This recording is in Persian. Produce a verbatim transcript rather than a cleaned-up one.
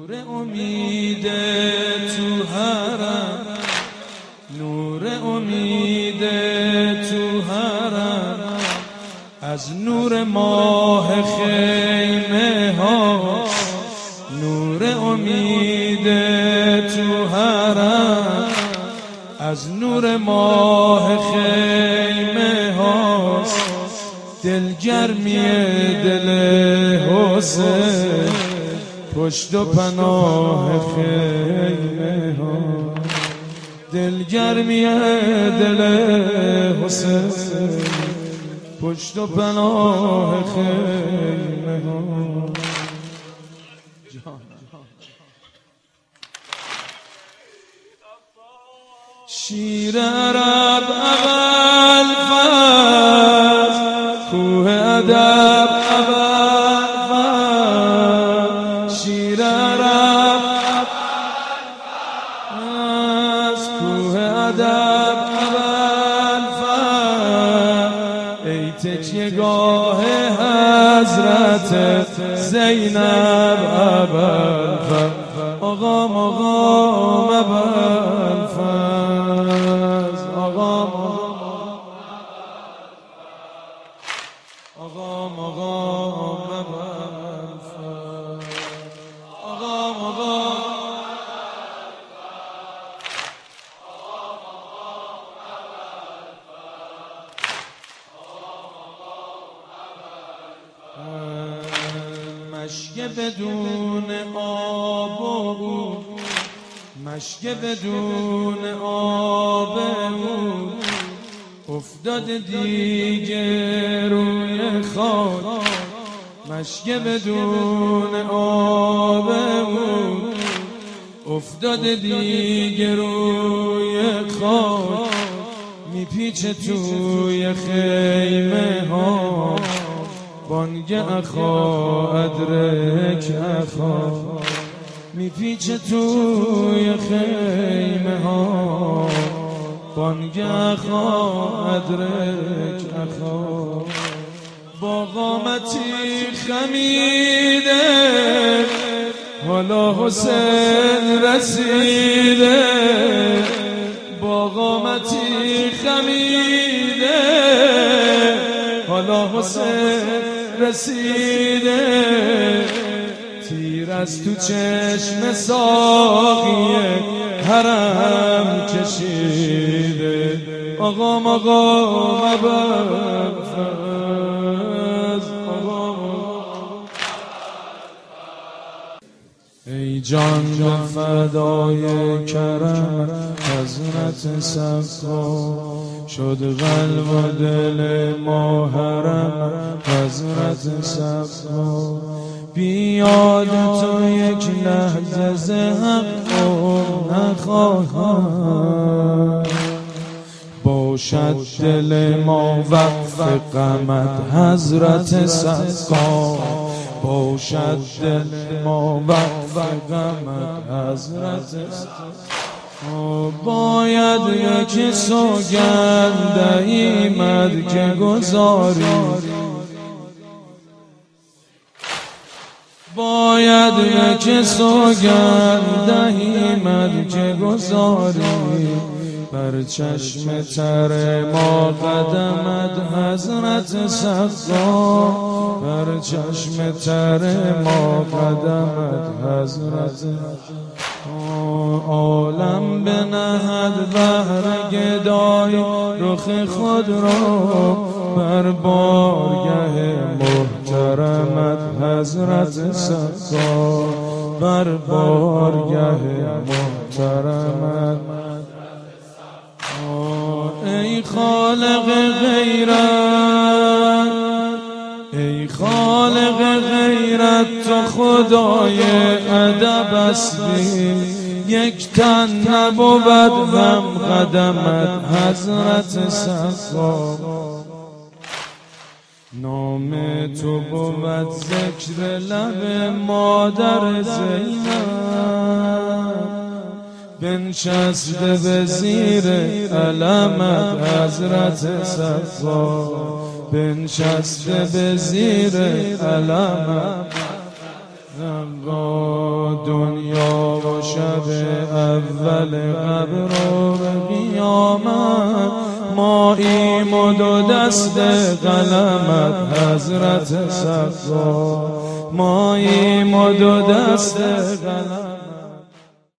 نور امید تو حرم، نور امید تو حرم، از نور ماه خیمه ها، نور امید تو حرم، از نور ماه خیمه ها، دلگرمی دل حسین پشت و پناه خیمه ها، دلگرمی دل حسین پشت و پناه خیمه ها. شیر عرب اول فاز، کوه ادب اول فاز، شیر عرب فاز، کوه ادب اول فاز، ای تکیه گاه حضرت زینب اول فاز، آقا مقام اول فاز، آقا آقا مقام اول فاز، آقا مقام مشک بدون آب و مشک بدون آب افتاد دیگه روی خاک، مشک بدون آب افتاد دیگه روی خاک، میپیچه توی خیمه ها، بانگ اخا ادرک اخا، میپیچه توی خیمه ها، بانگ اخا ادرک اخا، با قامتی خمیده حالا حسین رسیده، با قامتی خمیده حالا حسین رسیده، تیر از تو چشم ساقی حرم کشیده، آقا مقام ابوالفضل، آقا ای جان به فدای کرم حضرت صفا، شد قلب و دل ما حرم حضرت صفا، بیاد تو یک لحظه ز حق نخواهم، باشد دل ما وقف غمت حضرت صفا، باشد دل ما وقف غمت حضرت صفا، باید یک سوگند دهیمت که گذاری، باید یک سوگند دهیمت که گذاری، بر چشم تر ما قدمت حضرت صفا، بر چشم تر ما قدمت حضرت عالم بنهد بهر گدای رخ خود را، بر بارگه محترمت حضرت صفا، بر بارگه محترمت، ای خالق غیرت، ای خالق غیرت تو خدای ادب هستی، یک تن نبود هم قدمت حضرت صفا، نام تو بود ذکر لب مادر زینب، بنشسته به زیر علمت حضرت صفا، بنشسته به زیر علمت دنیا و شب اول قبر و قیامت ماییم و دو دست قلمت حضرت سقا ماییم و دو دست قلمت